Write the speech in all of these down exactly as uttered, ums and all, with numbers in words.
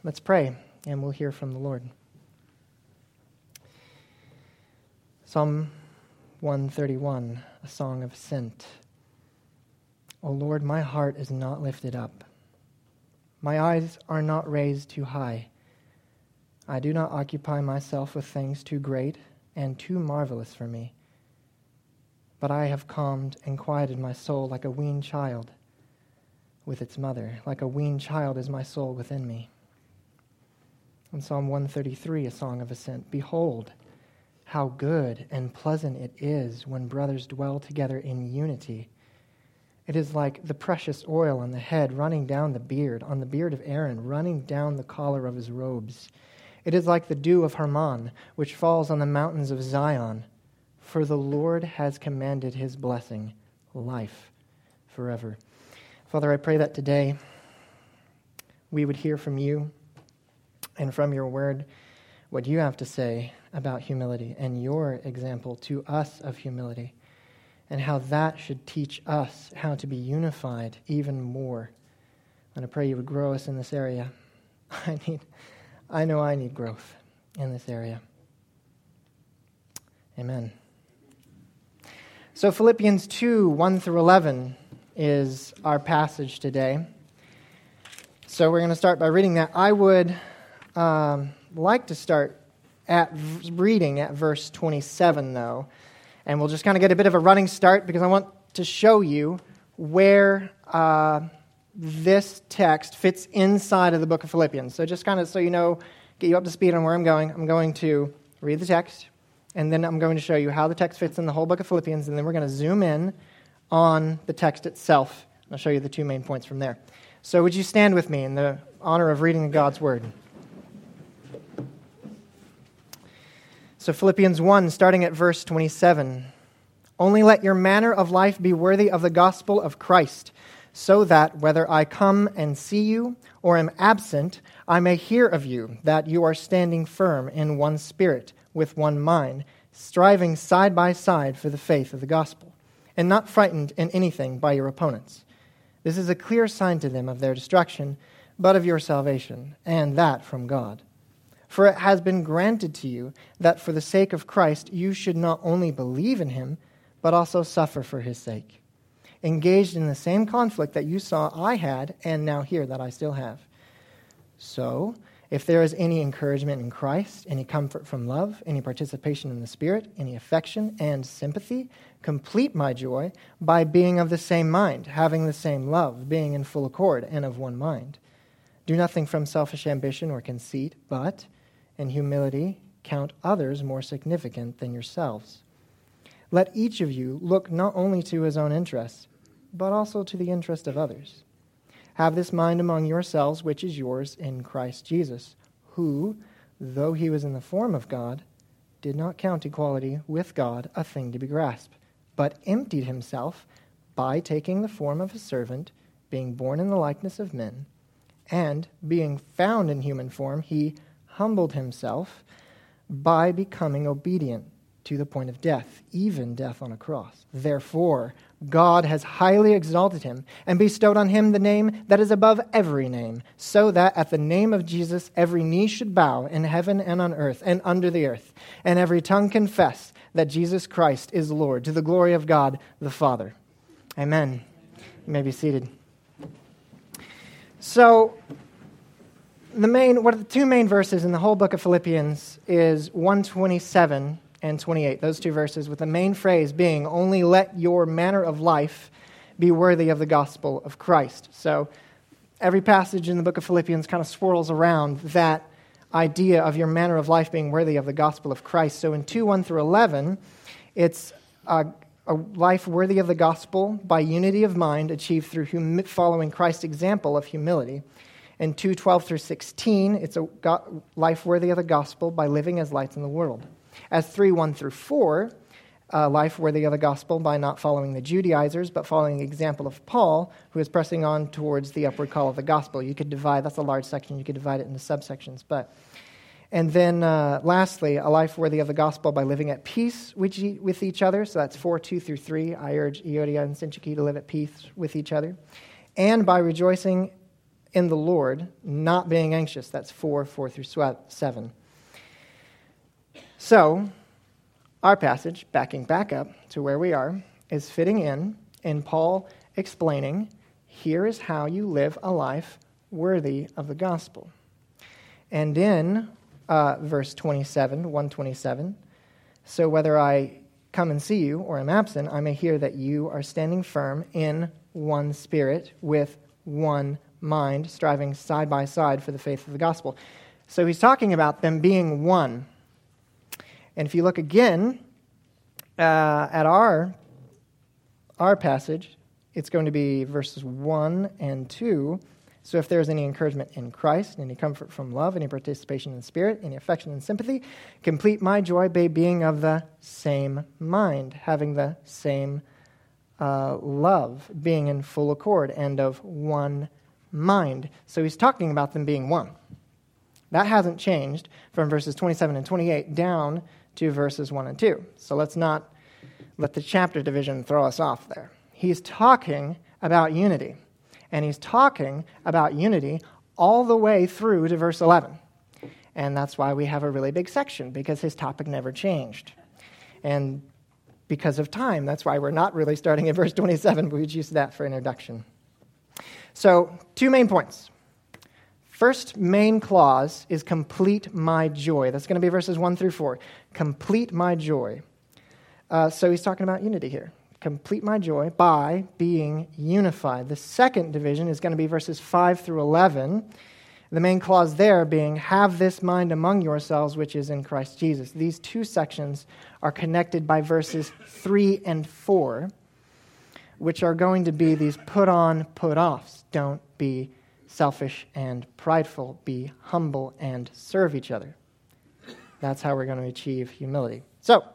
Let's pray, and we'll hear from the Lord. Psalm one thirty-one, a song of ascent. O Lord, my heart is not lifted up. My eyes are not raised too high. I do not occupy myself with things too great and too marvelous for me. But I have calmed and quieted my soul like a weaned child with its mother. Like a weaned child is my soul within me. In Psalm one thirty-three, a song of ascent. Behold, how good and pleasant it is when brothers dwell together in unity. It is like the precious oil on the head running down the beard, on the beard of Aaron, running down the collar of his robes. It is like the dew of Hermon, which falls on the mountains of Zion. For the Lord has commanded his blessing, life forever. Father, I pray that today we would hear from you and from your word what you have to say about humility and your example to us of humility and how that should teach us how to be unified even more. And I pray you would grow us in this area. I need, I know I need growth in this area. Amen. So Philippians two, one through eleven is our passage today. So we're going to start by reading that. I would um, like to start at reading at verse twenty-seven, though. And we'll just kind of get a bit of a running start because I want to show you where uh, this text fits inside of the book of Philippians. So just kind of so you know, get you up to speed on where I'm going. I'm going to read the text, and then I'm going to show you how the text fits in the whole book of Philippians, and then we're going to zoom in on the text itself. I'll show you the two main points from there. So would you stand with me in the honor of reading God's word? So Philippians one, starting at verse twenty-seven. Only let your manner of life be worthy of the gospel of Christ, so that whether I come and see you or am absent, I may hear of you, that you are standing firm in one spirit, with one mind, striving side by side for the faith of the gospel, and not frightened in anything by your opponents. This is a clear sign to them of their destruction, but of your salvation, and that from God. For it has been granted to you that for the sake of Christ you should not only believe in him, but also suffer for his sake, engaged in the same conflict that you saw I had and now hear that I still have. So, if there is any encouragement in Christ, any comfort from love, any participation in the Spirit, any affection and sympathy, complete my joy by being of the same mind, having the same love, being in full accord and of one mind. Do nothing from selfish ambition or conceit, but in humility count others more significant than yourselves. Let each of you look not only to his own interests, but also to the interest of others. Have this mind among yourselves, which is yours in Christ Jesus, who, though he was in the form of God, did not count equality with God a thing to be grasped, but emptied himself by taking the form of a servant, being born in the likeness of men, and being found in human form, he humbled himself by becoming obedient to the point of death, even death on a cross. Therefore, God has highly exalted him and bestowed on him the name that is above every name, so that at the name of Jesus every knee should bow in heaven and on earth and under the earth, and every tongue confess that Jesus Christ is Lord, to the glory of God the Father. Amen. You may be seated. So, the main, what are the two main verses in the whole book of Philippians is one twenty-seven and twenty-eight, those two verses, with the main phrase being, only let your manner of life be worthy of the gospel of Christ. So every passage in the book of Philippians kind of swirls around that idea of your manner of life being worthy of the gospel of Christ. So in two, one through eleven, it's a, a life worthy of the gospel by unity of mind achieved through humi- following Christ's example of humility. In two, twelve through sixteen, it's a go- life worthy of the gospel by living as lights in the world. As three, one through four, uh, life worthy of the gospel by not following the Judaizers, but following the example of Paul, who is pressing on towards the upward call of the gospel. You could divide, that's a large section, you could divide it into subsections. But, and then uh, lastly, a life worthy of the gospel by living at peace with, e- with each other. So that's four, two through three. I urge Euodia and Syntyche to live at peace with each other. And by rejoicing in the Lord, not being anxious. That's four, four through seven. So, our passage, backing back up to where we are, is fitting in, in Paul explaining, here is how you live a life worthy of the gospel. And in uh, verse twenty-seven, one twenty-seven, so whether I come and see you or am absent, I may hear that you are standing firm in one spirit with one mind, striving side by side for the faith of the gospel. So he's talking about them being one. And if you look again uh, at our, our passage, it's going to be verses one and two. So if there is any encouragement in Christ, any comfort from love, any participation in the Spirit, any affection and sympathy, complete my joy by being of the same mind, having the same uh, love, being in full accord, and of one mind. So he's talking about them being one. That hasn't changed from verses twenty-seven and twenty-eight down to verses one and two. So let's not let the chapter division throw us off there. He's talking about unity. And he's talking about unity all the way through to verse eleven. And that's why we have a really big section, because his topic never changed. And because of time, that's why we're not really starting at verse twenty-seven, but we just used that for introduction. So, two main points. First main clause is complete my joy. That's going to be verses one through four. Complete my joy. Uh, so he's talking about unity here. Complete my joy by being unified. The second division is going to be verses five through eleven. The main clause there being, have this mind among yourselves, which is in Christ Jesus. These two sections are connected by verses three and four, which are going to be these put on, put offs. Don't be selfish and prideful. Be humble and serve each other. That's how we're going to achieve humility. So,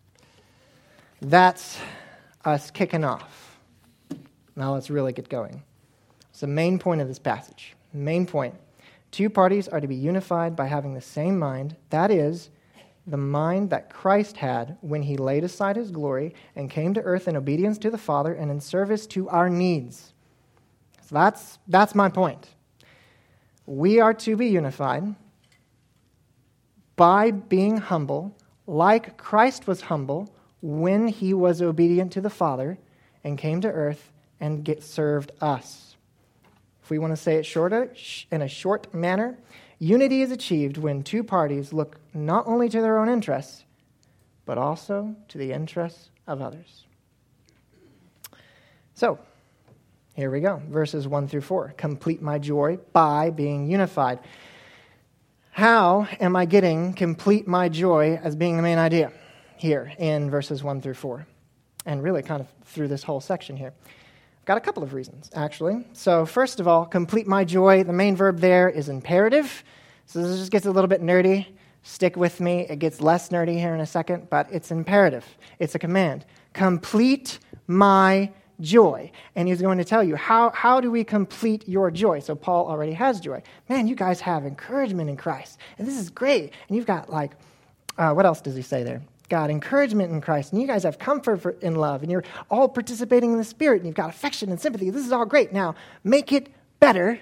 that's us kicking off. Now let's really get going. It's the main point of this passage. Main point. Two parties are to be unified by having the same mind. That is, the mind that Christ had when he laid aside his glory and came to earth in obedience to the Father and in service to our needs. So that's, that's my point. We are to be unified by being humble, like Christ was humble when he was obedient to the Father and came to earth and get served us. If we want to say it shorter, in a short manner, unity is achieved when two parties look not only to their own interests, but also to the interests of others. So, here we go. Verses one through four. Complete my joy by being unified. How am I getting complete my joy as being the main idea here in verses one through four? And really kind of through this whole section here. I've got a couple of reasons, actually. So first of all, complete my joy. The main verb there is imperative. So this just gets a little bit nerdy. Stick with me. It gets less nerdy here in a second, but it's imperative. It's a command. Complete my joy. And he's going to tell you, how, how do we complete your joy? So Paul already has joy. Man, you guys have encouragement in Christ. And this is great. And you've got like, uh, what else does he say there? Got encouragement in Christ. And you guys have comfort for, in love. And you're all participating in the Spirit. And you've got affection and sympathy. This is all great. Now, make it better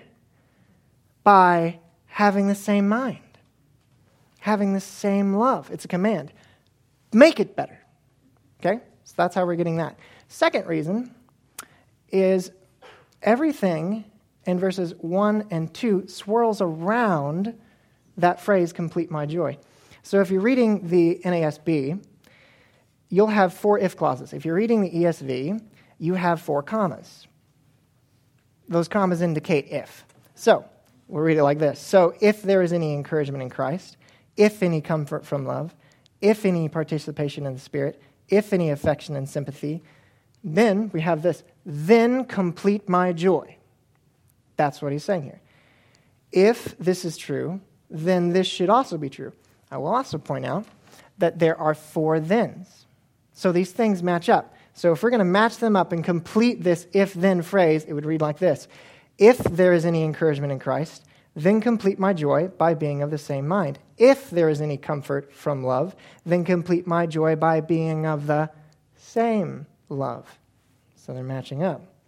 by having the same mind. Having the same love. It's a command. Make it better. Okay? So that's how we're getting that. Second reason is everything in verses one and two swirls around that phrase, complete my joy. So if you're reading the N A S B, you'll have four if clauses. If you're reading the E S V, you have four commas. Those commas indicate if. So we'll read it like this. So if there is any encouragement in Christ, if any comfort from love, if any participation in the Spirit, if any affection and sympathy, then we have this, then complete my joy. That's what he's saying here. If this is true, then this should also be true. I will also point out that there are four thens. So these things match up. So if we're going to match them up and complete this if-then phrase, it would read like this. If there is any encouragement in Christ, then complete my joy by being of the same mind. If there is any comfort from love, then complete my joy by being of the same love. So they're matching up.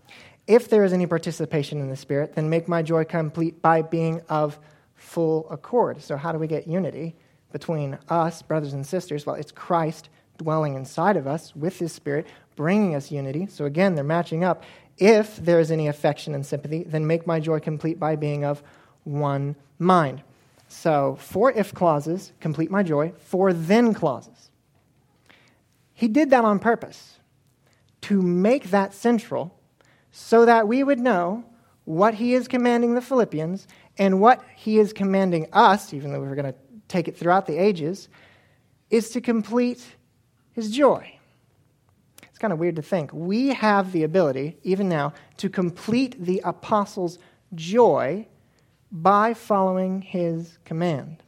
if there is any participation in the Spirit, then make my joy complete by being of full accord. So how do we get unity between us, brothers and sisters? Well, it's Christ dwelling inside of us with his Spirit, bringing us unity. So again, they're matching up. If there is any affection and sympathy, then make my joy complete by being of one mind. So four if clauses, complete my joy. Four then clauses. He did that on purpose to make that central so that we would know what he is commanding the Philippians and what he is commanding us, even though we're going to take it throughout the ages, is to complete his joy. It's kind of weird to think. We have the ability, even now, to complete the apostles' joy by following his command.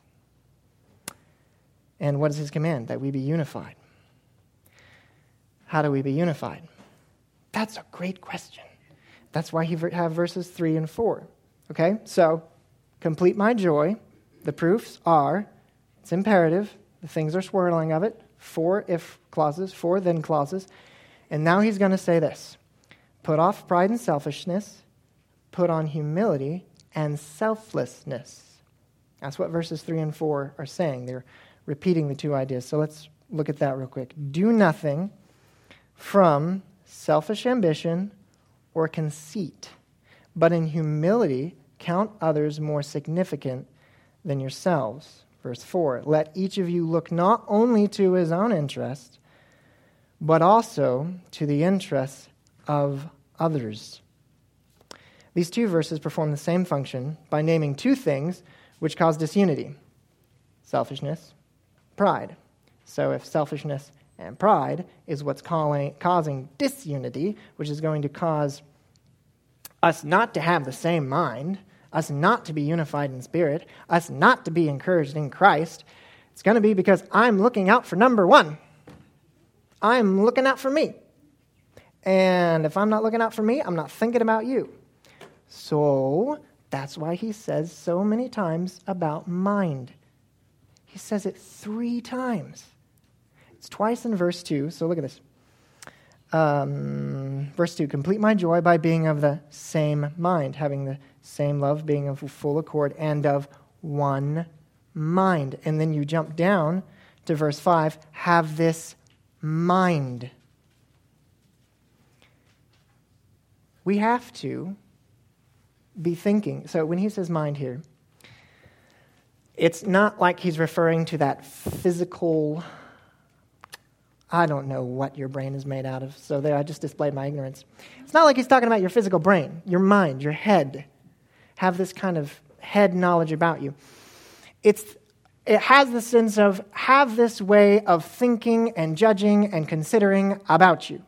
And what is his command? That we be unified. How do we be unified? That's a great question. That's why he have verses three and four. Okay, so complete my joy. The proofs are, it's imperative. The things are swirling of it. Four if clauses, four then clauses. And now he's going to say this. Put off pride and selfishness. Put on humility and selflessness. That's what verses three and four are saying. They're repeating the two ideas. So let's look at that real quick. Do nothing from selfish ambition or conceit, but in humility count others more significant than yourselves. Verse four, let each of you look not only to his own interest, but also to the interests of others. These two verses perform the same function by naming two things which cause disunity: selfishness, pride. So if selfishness and pride is what's calling, causing disunity, which is going to cause us not to have the same mind, us not to be unified in spirit, us not to be encouraged in Christ, it's going to be because I'm looking out for number one. I'm looking out for me. And if I'm not looking out for me, I'm not thinking about you. So that's why he says so many times about mind. He says it three times. It's twice in verse two, so look at this. Um, verse two, complete my joy by being of the same mind, having the same love, being of full accord, and of one mind. And then you jump down to verse five, have this mind. We have to be thinking. So when he says mind here, it's not like he's referring to that physical, I don't know what your brain is made out of. So there, I just displayed my ignorance. It's not like he's talking about your physical brain, your mind, your head. Have this kind of head knowledge about you. It's It has the sense of have this way of thinking and judging and considering about you.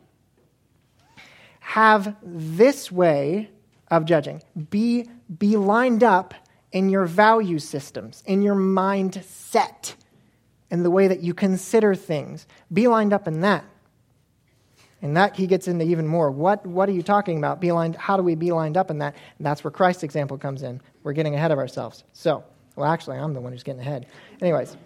Have this way of judging. Be, be lined up in your value systems, in your mindset, in the way that you consider things. Be lined up in that. And that he gets into even more. What, what are you talking about? Be lined, how do we be lined up in that? And that's where Christ's example comes in. We're getting ahead of ourselves. So, well, actually, I'm the one who's getting ahead. Anyways,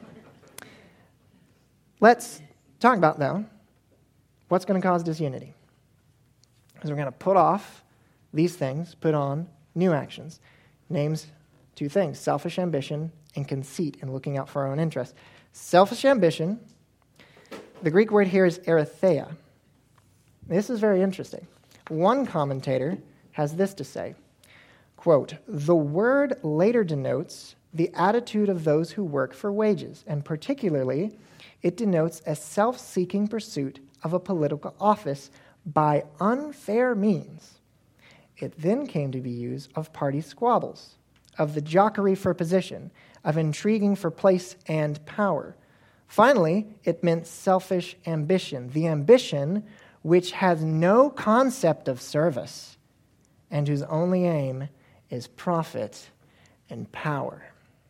let's talk about, though, what's going to cause disunity. Because we're going to put off these things, put on new actions. Names two things: selfish ambition and conceit, and looking out for our own interests. Selfish ambition, the Greek word here is erytheia. This is very interesting. One commentator has this to say, quote, the word later denotes the attitude of those who work for wages, and particularly it denotes a self-seeking pursuit of a political office by unfair means. It then came to be used of party squabbles, of the jockey for position, of intriguing for place and power. Finally, it meant selfish ambition, the ambition which has no concept of service and whose only aim is profit and power.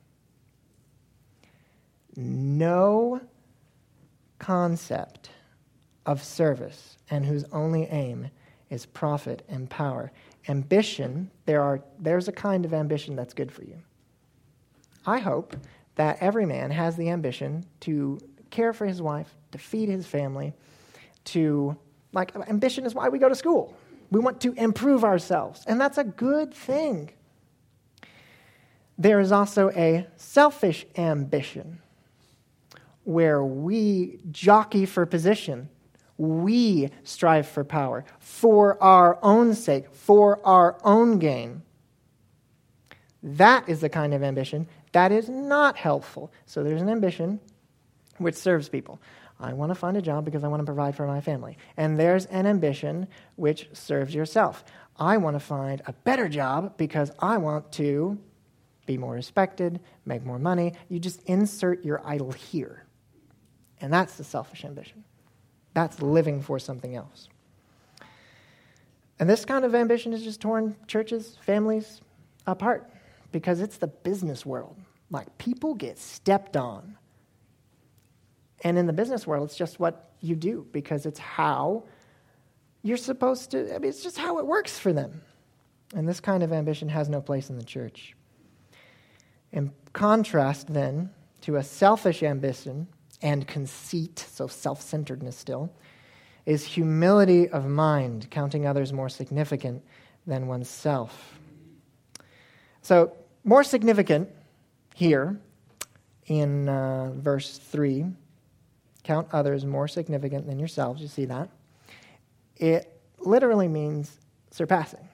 No concept of service and whose only aim is profit and power. Ambition, there are there's a kind of ambition that's good for you. I hope that every man has the ambition to care for his wife, to feed his family, to, like, ambition is why we go to school. We want to improve ourselves, and that's a good thing. There is also a selfish ambition where we jockey for position. We strive for power for our own sake, for our own gain. That is the kind of ambition that is not helpful. So there's an ambition which serves people. I want to find a job because I want to provide for my family. And there's an ambition which serves yourself. I want to find a better job because I want to be more respected, make more money. You just insert your idol here. And that's the selfish ambition. That's living for something else. And this kind of ambition has just torn churches, families apart because it's the business world. Like, people get stepped on. And in the business world, it's just what you do because it's how you're supposed to, I mean, it's just how it works for them. And this kind of ambition has no place in the church. In contrast, then, to a selfish ambition and conceit, so self-centeredness still, is humility of mind, counting others more significant than oneself. So, more significant here in uh, verse three, count others more significant than yourselves. You see that? It literally means surpassing.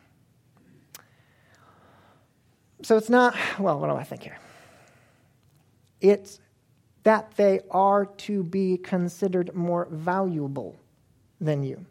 So it's not, well, what do I think here? It's that they are to be considered more valuable than you.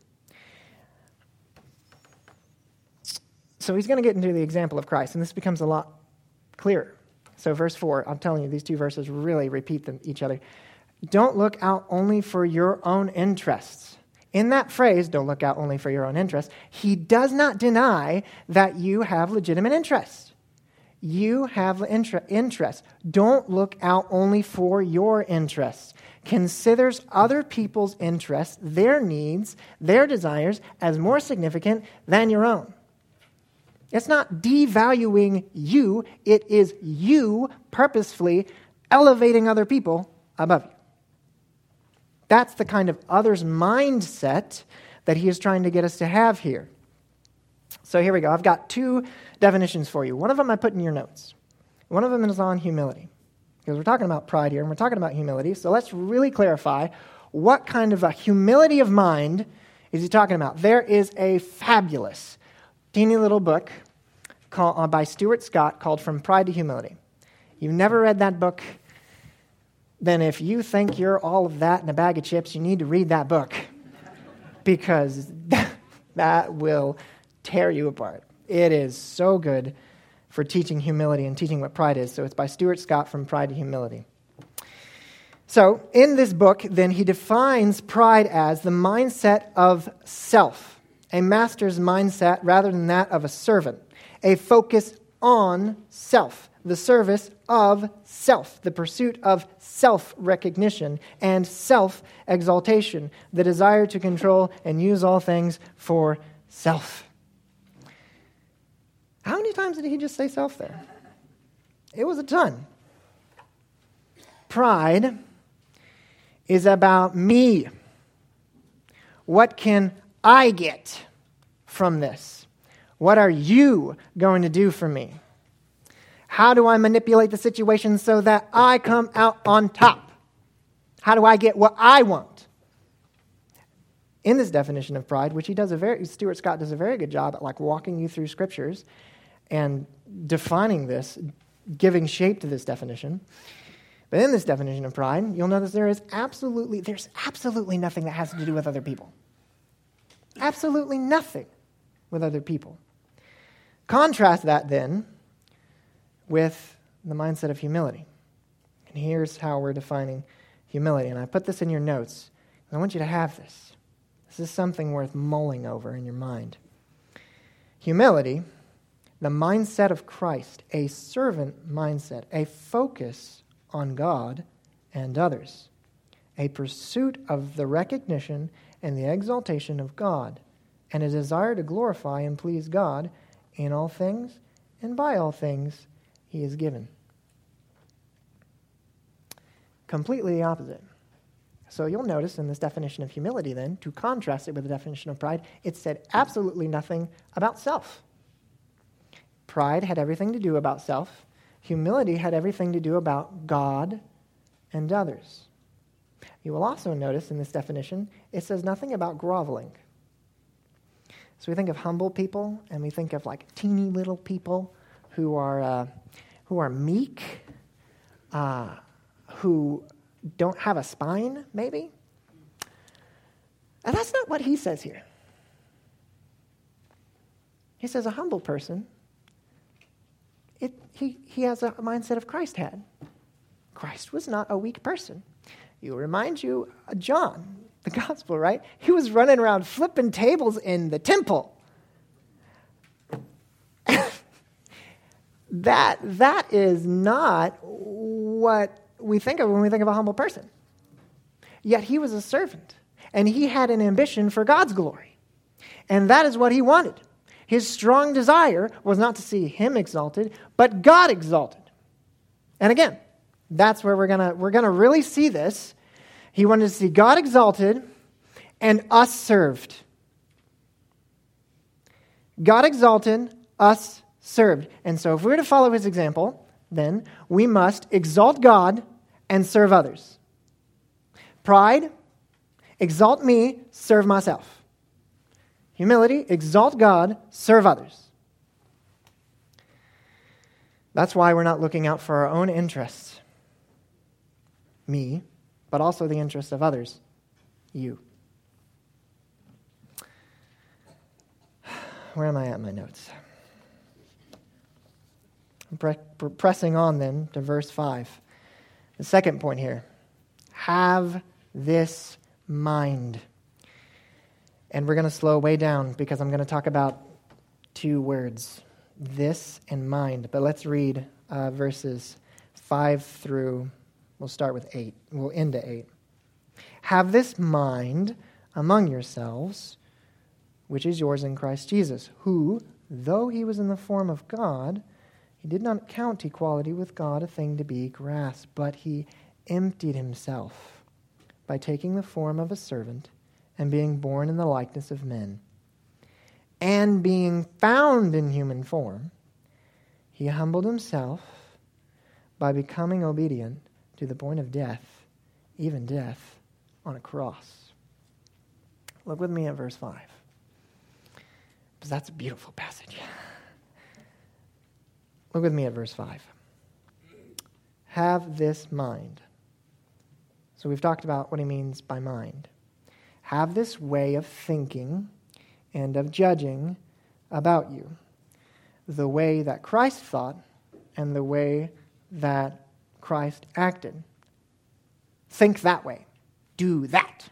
So he's going to get into the example of Christ, and this becomes a lot clearer. So verse four, I'm telling you, these two verses really repeat them, each other. Don't look out only for your own interests. In that phrase, don't look out only for your own interests, he does not deny that you have legitimate interests. You have inter- interests. Don't look out only for your interests. Considers other people's interests, their needs, their desires as more significant than your own. It's not devaluing you. It is you purposefully elevating other people above you. That's the kind of others mindset that he is trying to get us to have here. So here we go. I've got two definitions for you. One of them I put in your notes. One of them is on humility. Because we're talking about pride here, and we're talking about humility. So let's really clarify what kind of a humility of mind is he talking about. There is a fabulous, teeny little book called, uh, by Stuart Scott called From Pride to Humility. You've never read that book? Then if you think you're all of that in a bag of chips, you need to read that book. Because that, that will tear you apart. It is so good for teaching humility and teaching what pride is. So it's by Stuart Scott, From Pride to Humility. So in this book, then, he defines pride as the mindset of self, a master's mindset rather than that of a servant, a focus on self, the service of self, the pursuit of self-recognition and self-exaltation, the desire to control and use all things for self. How many times did he just say self there? It was a ton. Pride is about me. What can I get from this? What are you going to do for me? How do I manipulate the situation so that I come out on top? How do I get what I want? In this definition of pride, which he does a very, Stuart Scott does a very good job at like walking you through scriptures and defining this, giving shape to this definition. But in this definition of pride, you'll notice there is absolutely, there's absolutely nothing that has to do with other people. Absolutely nothing with other people. Contrast that then with the mindset of humility. And here's how we're defining humility. And I put this in your notes. I want you to have this. This is something worth mulling over in your mind. Humility, the mindset of Christ, a servant mindset, a focus on God and others, a pursuit of the recognition and the exaltation of God, and a desire to glorify and please God in all things and by all things he is given. Completely the opposite. So you'll notice in this definition of humility then, to contrast it with the definition of pride, it said absolutely nothing about self. Pride had everything to do about self. Humility had everything to do about God and others. You will also notice in this definition, it says nothing about groveling. So we think of humble people, and we think of like teeny little people who are uh, who are meek, uh, who don't have a spine, maybe. And that's not what he says here. He says a humble person, it, he, he has a mindset of Christ had. Christ was not a weak person. You remind you, uh, John, the gospel, right? He was running around flipping tables in the temple. that that is not what we think of when we think of a humble person. Yet he was a servant, and he had an ambition for God's glory. And that is what he wanted. His strong desire was not to see him exalted, but God exalted. And again, that's where we're gonna we're gonna really see this. He wanted to see God exalted and us served. God exalted, us served. And so if we were to follow his example, then we must exalt God and serve others. Pride, exalt me, serve myself. Humility, exalt God, serve others. That's why we're not looking out for our own interests, me, but also the interests of others, you. Where am I at in my notes? I'm pre- pre- pressing on then to verse five. The second point here, have this mind. And we're going to slow way down because I'm going to talk about two words, this and mind. But let's read uh, verses five through, we'll start with eight. We'll end at eight. Have this mind among yourselves, which is yours in Christ Jesus, who, though he was in the form of God, he did not count equality with God a thing to be grasped, but he emptied himself by taking the form of a servant and being born in the likeness of men. And being found in human form, he humbled himself by becoming obedient to the point of death, even death on a cross. Look with me at verse five, because that's a beautiful passage. Look with me at verse five. Have this mind. So we've talked about what he means by mind. Have this way of thinking and of judging about you, the way that Christ thought and the way that Christ acted. Think that way. Do that.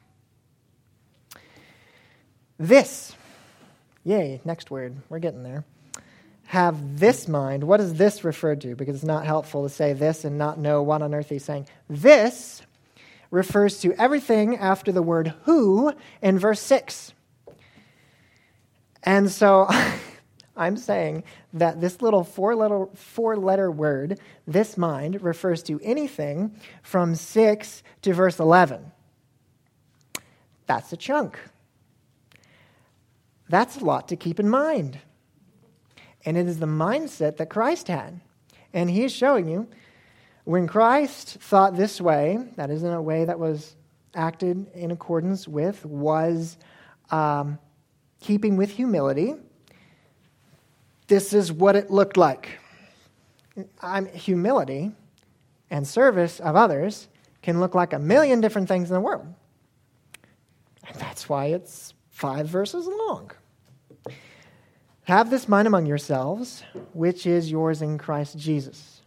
This, yay, next word, we're getting there. Have this mind. What is this referred to? Because it's not helpful to say this and not know what on earth he's saying. This refers to everything after the word who in verse six. And so I'm saying that this little four-letter, four-letter word, this mind, refers to anything from six to verse eleven. That's a chunk. That's a lot to keep in mind. And it is the mindset that Christ had. And he is showing you, when Christ thought this way, that isn't a way that was acted in accordance with, was um, keeping with humility. This is what it looked like. I'm, humility and service of others can look like a million different things in the world. And that's why it's five verses long. Have this mind among yourselves, which is yours in Christ Jesus.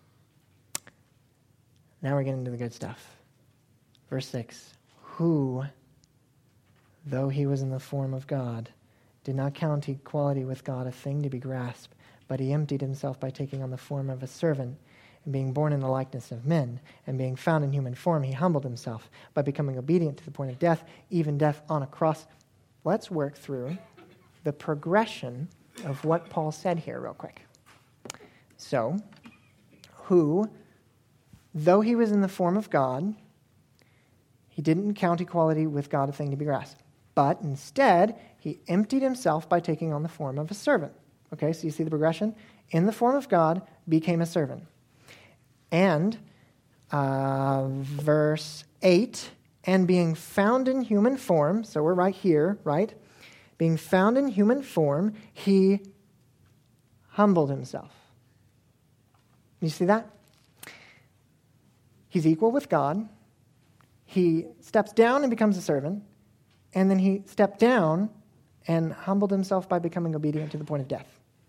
Now we're getting into the good stuff. Verse six. Who, though he was in the form of God, did not count equality with God a thing to be grasped, but he emptied himself by taking on the form of a servant, and being born in the likeness of men, and being found in human form, he humbled himself by becoming obedient to the point of death, even death on a cross. Let's work through the progression of what Paul said here real quick. So, who, though he was in the form of God, He didn't count equality with God a thing to be grasped. But instead, he emptied himself by taking on the form of a servant. Okay, so you see the progression? In the form of God, became a servant. And uh, verse eight, and being found in human form, so we're right here, right? Being found in human form, he humbled himself. You see that? He's equal with God. He steps down and becomes a servant. And then he stepped down and humbled himself by becoming obedient to the point of death.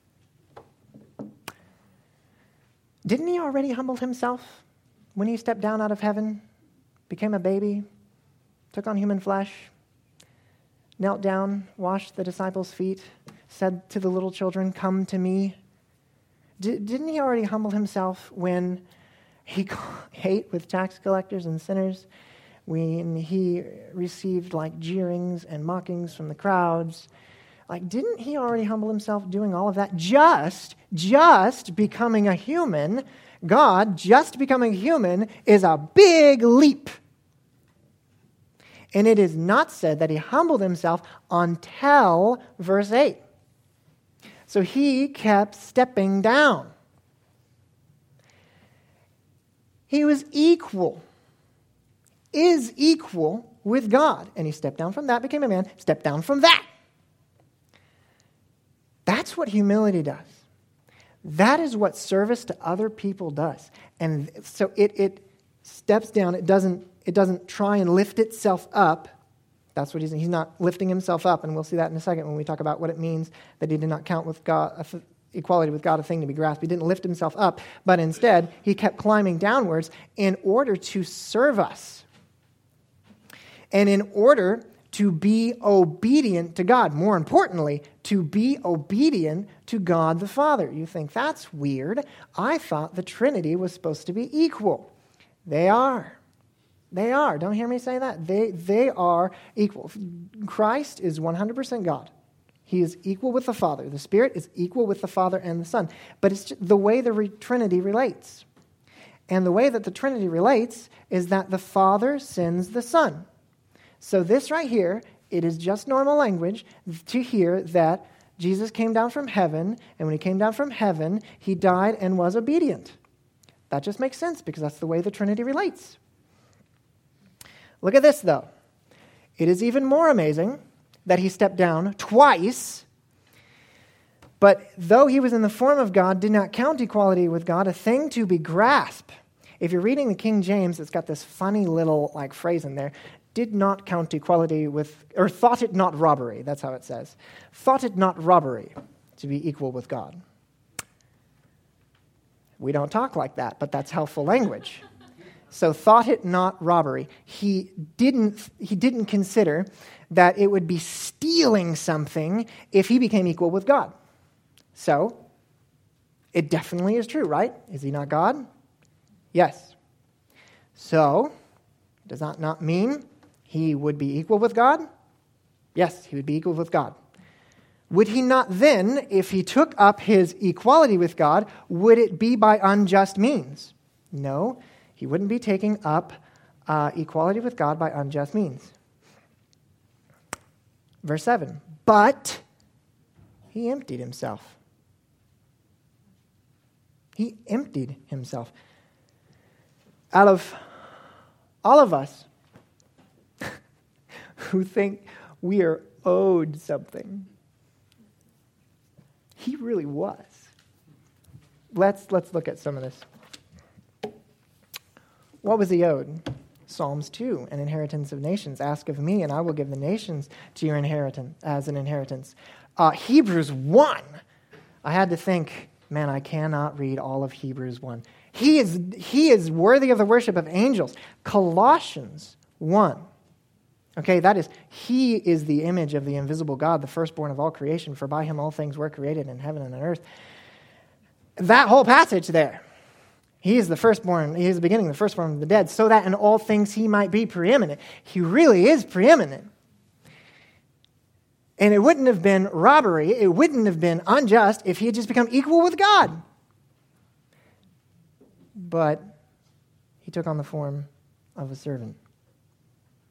Didn't he already humble himself when he stepped down out of heaven, became a baby, took on human flesh, knelt down, washed the disciples' feet, said to the little children, "Come to me"? D- didn't he already humble himself when he ate with tax collectors and sinners, when he received like jeerings and mockings from the crowds? Like, didn't he already humble himself doing all of that? Just, just becoming a human, God, just becoming human is a big leap. And it is not said that he humbled himself until verse eight. So he kept stepping down. He was equal, is equal with God. And he stepped down from that, became a man, stepped down from that. That's what humility does. That is what service to other people does. And so it, it steps down. It doesn't, it doesn't try and lift itself up. That's what he's he's not lifting himself up, and we'll see that in a second when we talk about what it means that he did not count with God equality with God a thing to be grasped. He didn't lift himself up, but instead he kept climbing downwards in order to serve us. And in order to be obedient to God. More importantly, to be obedient to God the Father. You think, that's weird. I thought the Trinity was supposed to be equal. They are. They are. Don't hear me say that. They, they are equal. Christ is one hundred percent God. He is equal with the Father. The Spirit is equal with the Father and the Son. But it's just the way the re- Trinity relates. And the way that the Trinity relates is that the Father sends the Son. So this right here, it is just normal language to hear that Jesus came down from heaven, and when he came down from heaven, he died and was obedient. That just makes sense because that's the way the Trinity relates. Look at this, though. It is even more amazing that he stepped down twice, but though he was in the form of God, did not count equality with God a thing to be grasped. If you're reading the King James, it's got this funny little like phrase in there. Did not count equality with, or thought it not robbery. That's how it says. Thought it not robbery to be equal with God. We don't talk like that, but that's helpful language. So thought it not robbery. He didn't, he didn't consider that it would be stealing something if he became equal with God. So it definitely is true, right? Is he not God? Yes. So does that not mean he would be equal with God? Yes, he would be equal with God. Would he not then, if he took up his equality with God, would it be by unjust means? No, he wouldn't be taking up uh, equality with God by unjust means. Verse seven, but he emptied himself. He emptied himself. Out of all of us who think we are owed something, he really was. Let's, let's look at some of this. What was he owed? Psalms two, an inheritance of nations. Ask of me, and I will give the nations to your inheritance as an inheritance. Uh, Hebrews one. I had to think, man, I cannot read all of Hebrews one. He is, he is worthy of the worship of angels. Colossians one. Okay, that is, he is the image of the invisible God, the firstborn of all creation, for by him all things were created in heaven and on earth. That whole passage there. He is the firstborn, he is the beginning, the firstborn of the dead, so that in all things he might be preeminent. He really is preeminent. And it wouldn't have been robbery, it wouldn't have been unjust if he had just become equal with God. But he took on the form of a servant.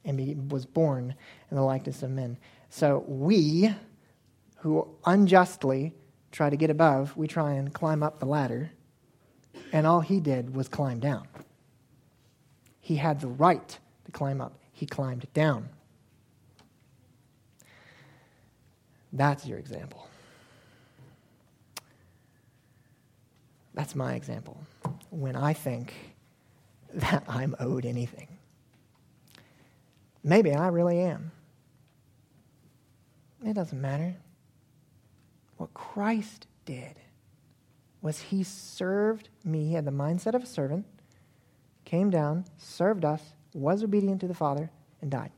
and be, was born in the likeness of men. So we, who unjustly try to get above, we try and climb up the ladder, and all he did was climb down. He had the right to climb up. He climbed down. That's your example. That's my example. When I think that I'm owed anything. Maybe I really am. It doesn't matter. What Christ did was he served me. He had the mindset of a servant, came down, served us, was obedient to the Father, and died.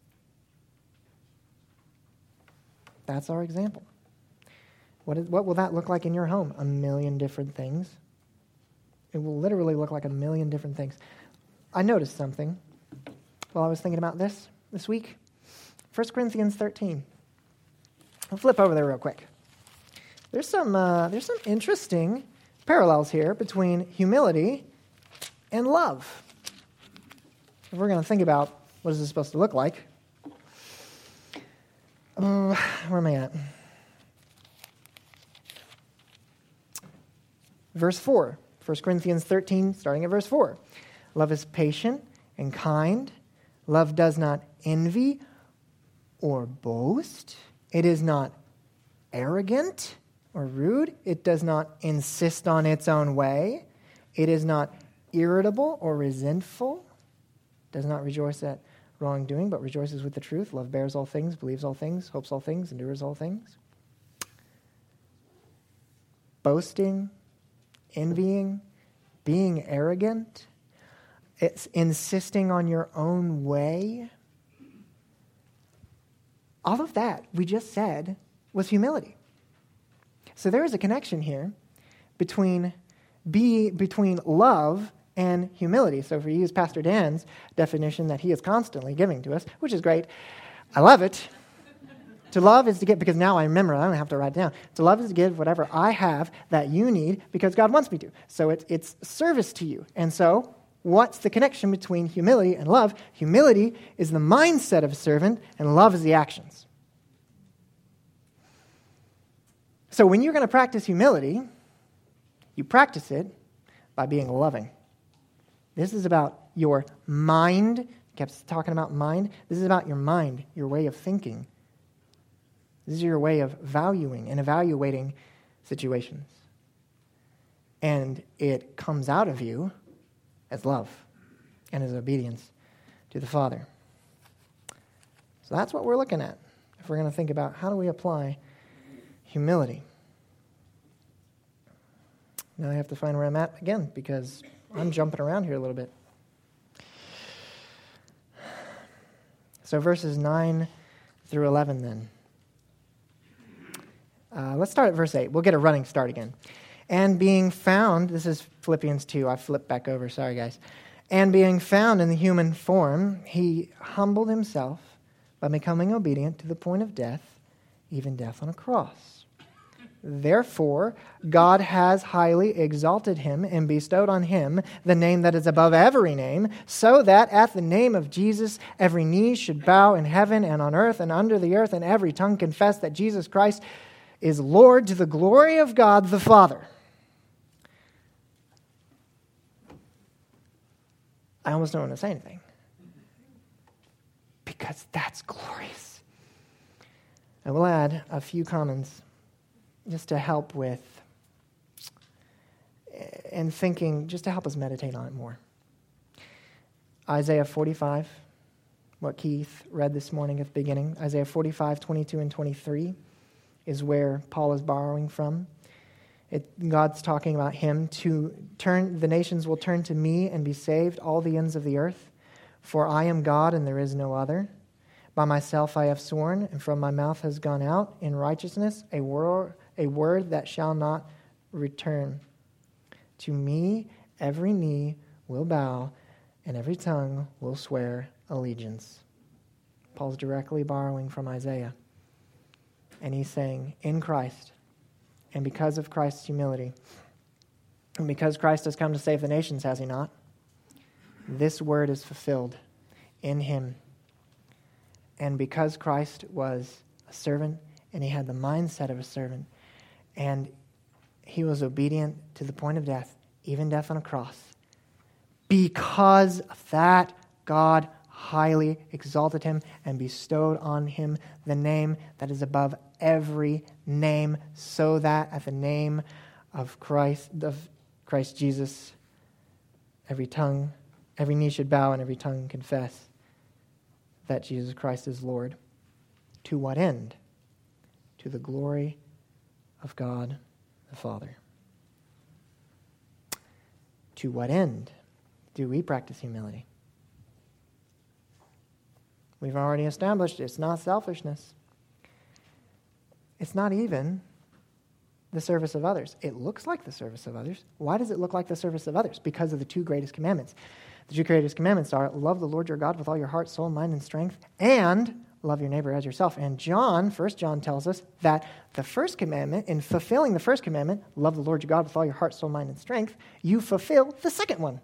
That's our example. What, is, what will that look like in your home? A million different things. It will literally look like a million different things. I noticed something while I was thinking about this this week. First Corinthians thirteen. I'll flip over there real quick. There's some uh, there's some interesting parallels here between humility and love. If we're going to think about what is this supposed to look like, uh, where am I at? Verse four. First Corinthians thirteen, starting at verse four. Love is patient and kind. Love does not envy or boast. It is not arrogant or rude. It does not insist on its own way. It is not irritable or resentful. Does not rejoice at wrongdoing, but rejoices with the truth. Love bears all things, believes all things, hopes all things, endures all things. Boasting, envying, being arrogant, it's insisting on your own way. All of that we just said was humility. So there is a connection here between be between love and humility. So if we use Pastor Dan's definition that he is constantly giving to us, which is great, I love it. To love is to give, because now I remember, I don't have to write it down. To love is to give whatever I have that you need because God wants me to. So it's, it's service to you. And so what's the connection between humility and love? Humility is the mindset of a servant, and love is the actions. So when you're going to practice humility, you practice it by being loving. This is about your mind. Kept talking about mind. This is about your mind, your way of thinking. This is your way of valuing and evaluating situations. And it comes out of you as love and as obedience to the Father. So that's what we're looking at if we're going to think about how do we apply humility. Now I have to find where I'm at again because I'm jumping around here a little bit. So verses nine through eleven then. Uh, let's start at verse eight. We'll get a running start again. And being found, this is Philippians two. I flipped back over. Sorry, guys. And being found in the human form, he humbled himself by becoming obedient to the point of death, even death on a cross. Therefore, God has highly exalted him and bestowed on him the name that is above every name, so that at the name of Jesus every knee should bow in heaven and on earth and under the earth, and every tongue confess that Jesus Christ is Lord, to the glory of God the Father. I almost don't want to say anything. Because that's glorious. I will add a few comments just to help with, and thinking, just to help us meditate on it more. Isaiah forty-five, what Keith read this morning at the beginning. Isaiah forty-five, twenty-two and twenty-three is where Paul is borrowing from. It, God's talking about him to turn, the nations will turn to me and be saved, all the ends of the earth. For I am God and there is no other. By myself I have sworn, and from my mouth has gone out in righteousness a word, a word that shall not return. To me every knee will bow, and every tongue will swear allegiance. Paul's directly borrowing from Isaiah. And he's saying, in Christ, and because of Christ's humility, and because Christ has come to save the nations, has he not? This word is fulfilled in him. And because Christ was a servant, and he had the mindset of a servant, and he was obedient to the point of death, even death on a cross, because of that, God highly exalted him and bestowed on him the name that is above every name, so that at the name of Christ, of Christ Jesus, every tongue, every knee should bow and every tongue confess that Jesus Christ is Lord. To what end? To the glory of God the Father. To what end do we practice humility? We've already established it's not selfishness. It's not even the service of others. It looks like the service of others. Why does it look like the service of others? Because of the two greatest commandments. The two greatest commandments are love the Lord your God with all your heart, soul, mind, and strength, and love your neighbor as yourself. And John, First John tells us that the first commandment, in fulfilling the first commandment, love the Lord your God with all your heart, soul, mind, and strength, you fulfill the second one.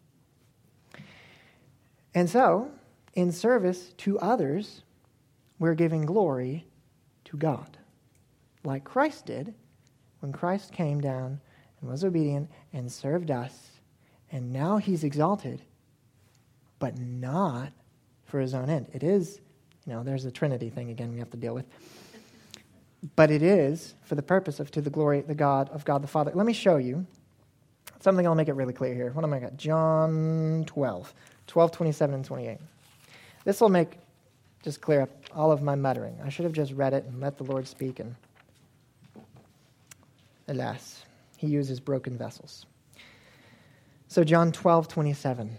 And so, in service to others, we're giving glory to God, like Christ did when Christ came down and was obedient and served us, and now he's exalted, but not for his own end. It is, you know, there's a Trinity thing again we have to deal with, but it is for the purpose of to the glory the God of God the Father. Let me show you something. I'll make it really clear here. What am I got? John twelve, twelve, twenty-seven, and twenty-eight. This will make, just clear up all of my muttering. I should have just read it and let the Lord speak, and alas, he uses broken vessels. So John twelve, twenty-seven.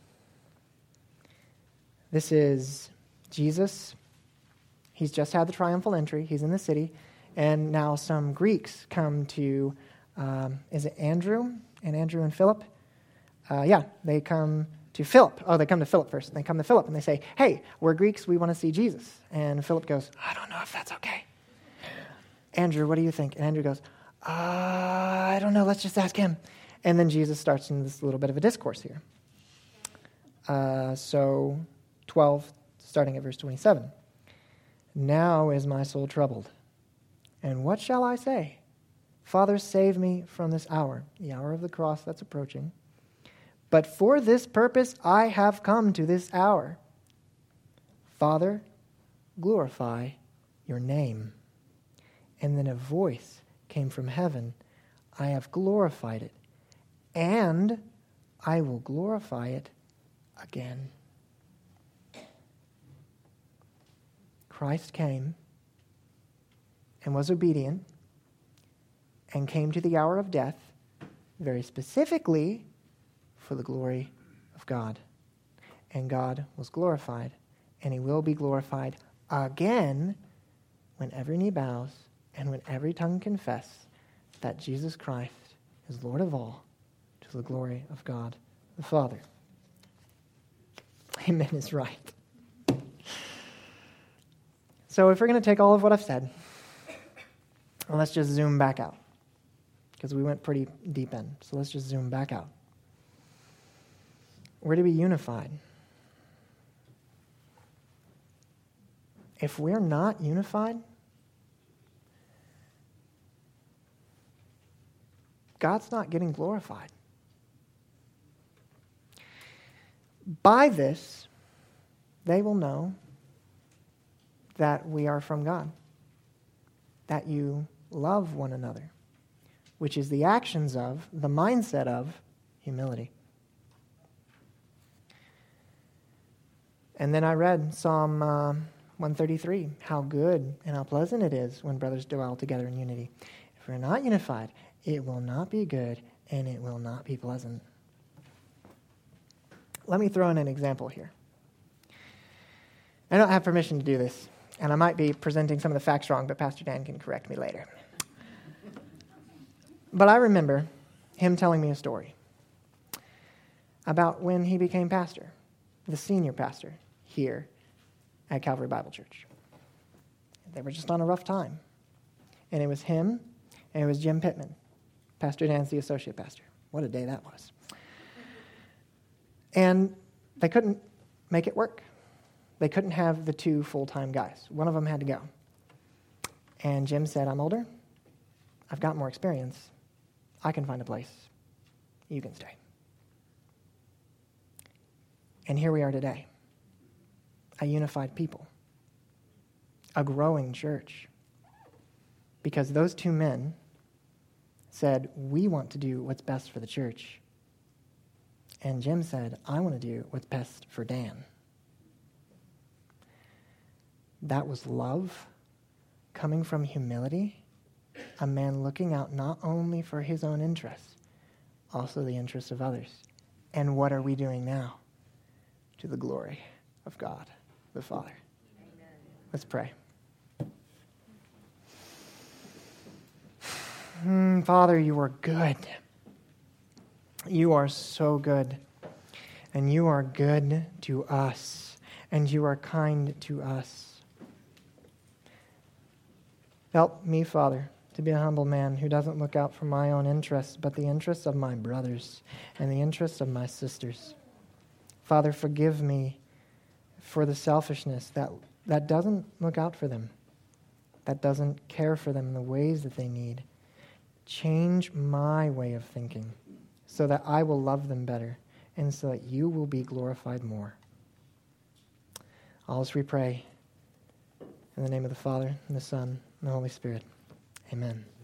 This is Jesus. He's just had the triumphal entry. He's in the city. And now some Greeks come to, um, is it Andrew? And Andrew and Philip? Uh, yeah, they come to Philip. Oh, they come to Philip first. They come to Philip and they say, hey, we're Greeks. We want to see Jesus. And Philip goes, I don't know if that's okay. Andrew, what do you think? And Andrew goes, uh, I don't know. Let's just ask him. And then Jesus starts in this little bit of a discourse here. Uh, so twelve, starting at verse twenty-seven. Now is my soul troubled. And what shall I say? Father, save me from this hour, the hour of the cross that's approaching. But for this purpose I have come to this hour. Father, glorify your name. And then a voice came from heaven. I have glorified it, and I will glorify it again. Christ came and was obedient and came to the hour of death very specifically for the glory of God. And God was glorified, and he will be glorified again when every knee bows and when every tongue confess that Jesus Christ is Lord of all, to the glory of God the Father. Amen is right. So if we're going to take all of what I've said, well, let's just zoom back out, because we went pretty deep in. So let's just zoom back out. We're to be unified. If we're not unified, God's not getting glorified. By this, they will know that we are from God, that you love one another, which is the actions of, the mindset of, humility. And then I read Psalm uh, one thirty-three, how good and how pleasant it is when brothers dwell together in unity. If we're not unified, it will not be good and it will not be pleasant. Let me throw in an example here. I don't have permission to do this, and I might be presenting some of the facts wrong, but Pastor Dan can correct me later. But I remember him telling me a story about when he became pastor, the senior pastor here at Calvary Bible Church. They were just on a rough time. And it was him, and it was Jim Pittman. Pastor Dan's the associate pastor. What a day that was. And they couldn't make it work. They couldn't have the two full-time guys. One of them had to go. And Jim said, I'm older. I've got more experience. I can find a place. You can stay. And here we are today. A unified people. A growing church. Because those two men said, we want to do what's best for the church. And Jim said, I want to do what's best for Dan. That was love coming from humility, a man looking out not only for his own interests, also the interests of others. And what are we doing now? To the glory of God, the Father. Amen. Let's pray. Mm, Father, you are good. You are so good. And you are good to us. And you are kind to us. Help me, Father, to be a humble man who doesn't look out for my own interests, but the interests of my brothers and the interests of my sisters. Father, forgive me for the selfishness that, that doesn't look out for them, that doesn't care for them in the ways that they need. Change my way of thinking so that I will love them better and so that you will be glorified more. All this we pray in the name of the Father, and the Son, and the Holy Spirit. Amen.